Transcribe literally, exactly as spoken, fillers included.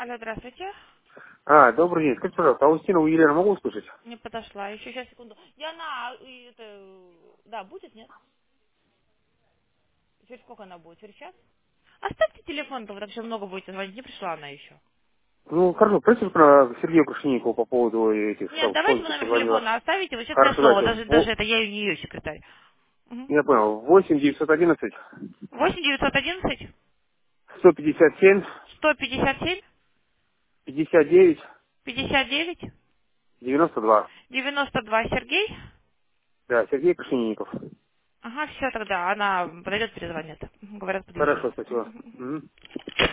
Алло, здравствуйте. А, добрый день. Скажите, пожалуйста, Аустину Елену могу услышать? Не подошла. Еще сейчас, секунду. Диана, и это, э, да, будет, нет? Через сколько она будет? Через час? Оставьте телефон, потому что много будете звонить. Не пришла она еще. Ну, хорошо, спросите про Сергея Крушенникова по поводу этих Нет, там, давайте вы спонсорских номер звонила. телефона оставите. Вот сейчас я Хорошо, снова, давайте. даже, даже Во- это, я и не ее секретарь. Мгм. Я понял. восемь девятьсот одиннадцать восемь девятьсот одиннадцать сто пятьдесят семь сто пятьдесят семь пятьдесят девять пятьдесят девять девяносто два. девяносто два. Сергей? Да, Сергей Крушенников. Ага, все тогда. Она подойдет, перезвонит. Мгм, говорят, подъезжает. Хорошо, спасибо. Мгм.